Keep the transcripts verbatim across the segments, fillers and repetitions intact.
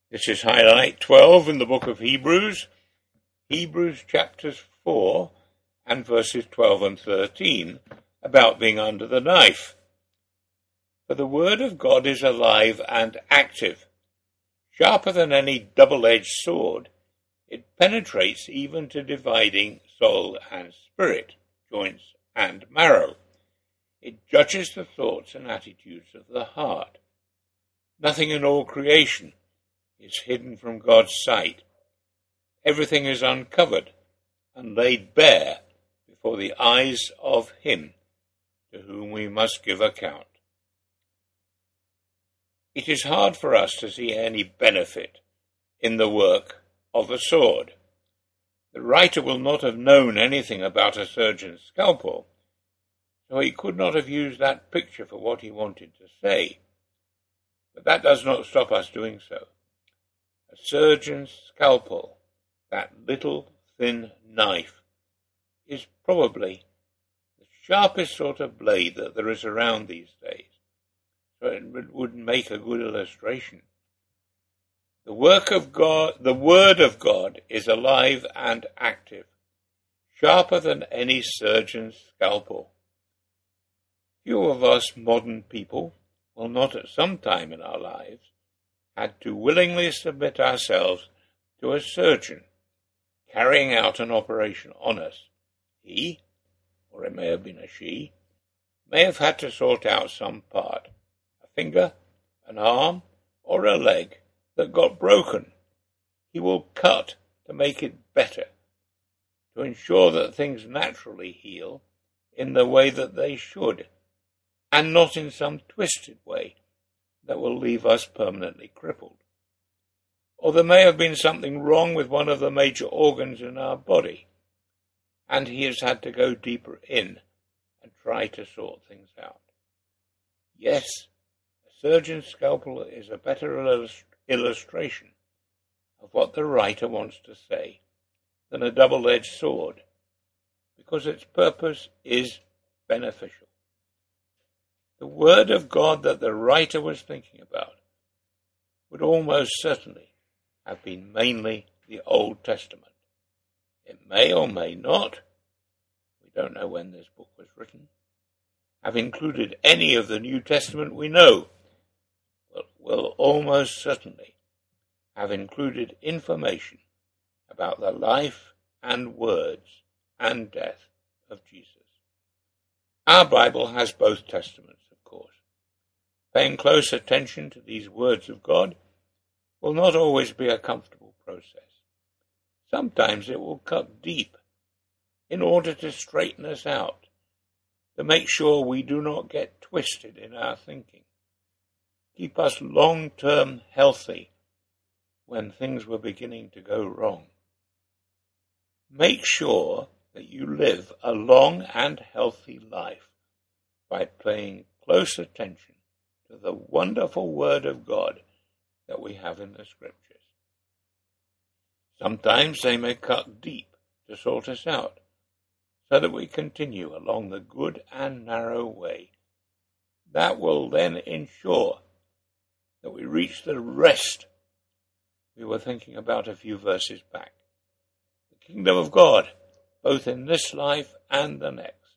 This is highlight twelve in the book of Hebrews, Hebrews chapters four and verses twelve and thirteen, about being under the knife. For the word of God is alive and active, sharper than any double-edged sword. It penetrates even to dividing soul and spirit, joints and marrow. It judges the thoughts and attitudes of the heart. Nothing in all creation is hidden from God's sight. Everything is uncovered and laid bare before the eyes of Him to whom we must give account. It is hard for us to see any benefit in the work of a sword. The writer will not have known anything about a surgeon's scalpel, so he could not have used that picture for what he wanted to say. But that does not stop us doing so. A surgeon's scalpel, that little thin knife, is probably the sharpest sort of blade that there is around these days, so it would make a good illustration. The work of God, the word of God is alive and active, sharper than any surgeon's scalpel. Few of us modern people will not at some time in our lives had to willingly submit ourselves to a surgeon carrying out an operation on us. He, or it may have been a she, may have had to sort out some part, a finger, an arm, or a leg that got broken. He will cut to make it better, to ensure that things naturally heal in the way that they should, and not in some twisted way that will leave us permanently crippled. Or there may have been something wrong with one of the major organs in our body, and he has had to go deeper in and try to sort things out. Yes, a surgeon's scalpel is a better illust- illustration of what the writer wants to say than a double-edged sword, because its purpose is beneficial. The word of God that the writer was thinking about would almost certainly have been mainly the Old Testament. It may or may not, we don't know when this book was written, have included any of the New Testament we know, but will almost certainly have included information about the life and words and death of Jesus. Our Bible has both testaments. Paying close attention to these words of God will not always be a comfortable process. Sometimes it will cut deep in order to straighten us out, to make sure we do not get twisted in our thinking, keep us long-term healthy when things were beginning to go wrong. Make sure that you live a long and healthy life by paying close attention to the wonderful word of God that we have in the Scriptures. Sometimes they may cut deep to sort us out, so that we continue along the good and narrow way. That will then ensure that we reach the rest we were thinking about a few verses back. The kingdom of God, both in this life and the next.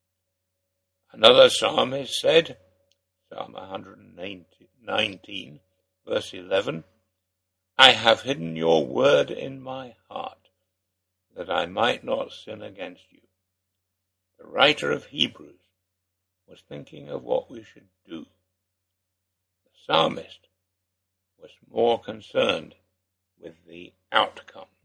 Another psalmist said, Psalm one nineteen, verse eleven, I have hidden your word in my heart, that I might not sin against you. The writer of Hebrews was thinking of what we should do. The psalmist was more concerned with the outcome.